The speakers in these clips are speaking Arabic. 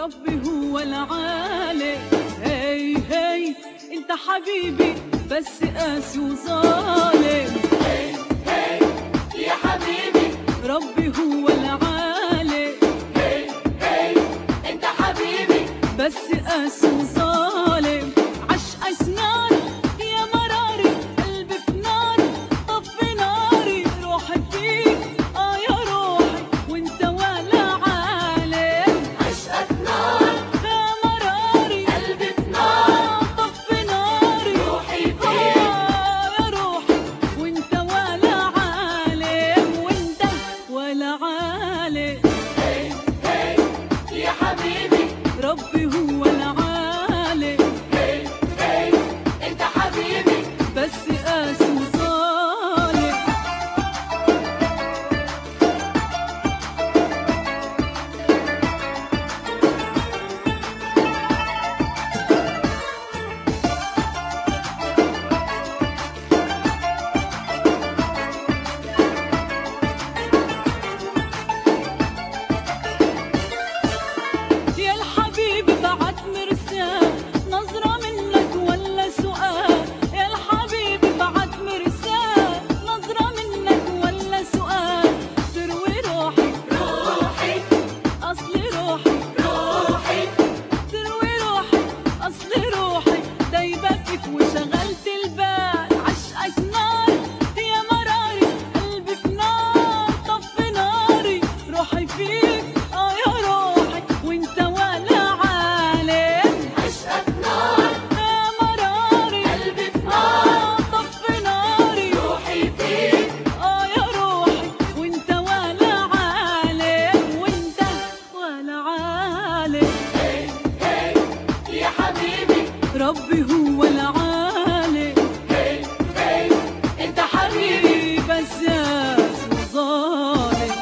ربي هو العالي. هي هي انت حبيبي بس قاسي وظالم. هي هي يا حبيبي ربي هو العالي. هي هي انت حبيبي بس قاسي وظالم. عشق سنان يا مراري قلبي في نار طفي ناري روحي فيك يا روحي وانت ولا عالم. عشقك نار يا مراري قلبي في نار طفي ناري روحي فيك يا روحي وانت ولا عالم وانت ولا عالم. هي هي يا حبيبي ربي هو العالي. هي هي انت حبيبي بس قاسي وظالم. يا الحبيب بعت مرسال نظرة منك ولا سؤال. يا الحبيب بعت مرسال نظرة منك ولا سؤال. تروي روحي روحي أصلي روحي روحي تروي روحي أصلي روحي دايبة فيك وشغلت البال. عشقك نار يا مراري قلبي في نار طفي ناري روحي فيك يا روحي وانت ولا عالم. عشقك نار يا مراري قلبي في نار طفي ناري روحي فيك يا روحي وانت ولا عالم وانت ولا عالم. هي هي يا حبيبي ربي هو العالي. هي هي انت حبيبي بس قاسي وظالم.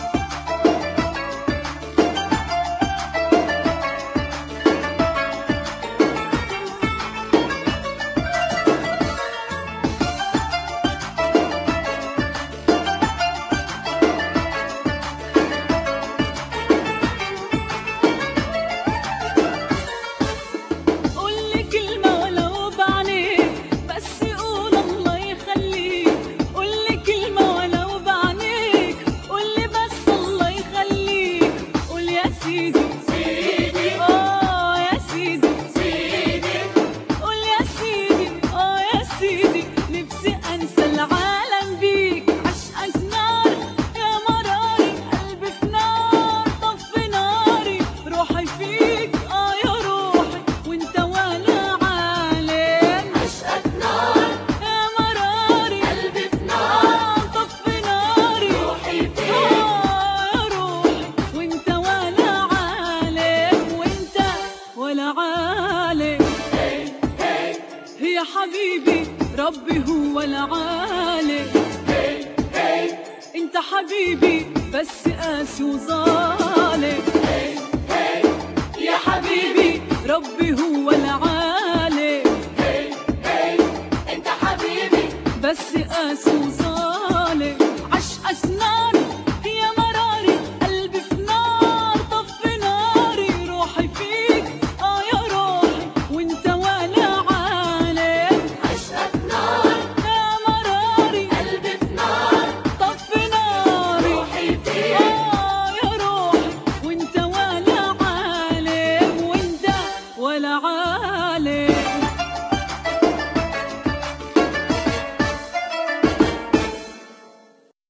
قولي كلمة ولو بعينيك بس قول الله يخليك. قولي كلمة ولو بعينيك قولي بس الله يخليك. قول يا سيدي سيدي يا سيدي سيدي قول يا سيدي يا سيدي نفسي انسى العالم بيك. عشقك نار يا مراري قلبي في نار طفي ناري روحي فيك يا روحي وانت ولا عالم. عشقك نار يا مراري قلبي في نار طفي ناري روحي فيك يا روحي وانت ولا عالم وانت ولا عالم. هي هي يا حبيبي ربي هو العالي. هي هي انت حبيبي بس قاسي وظالم.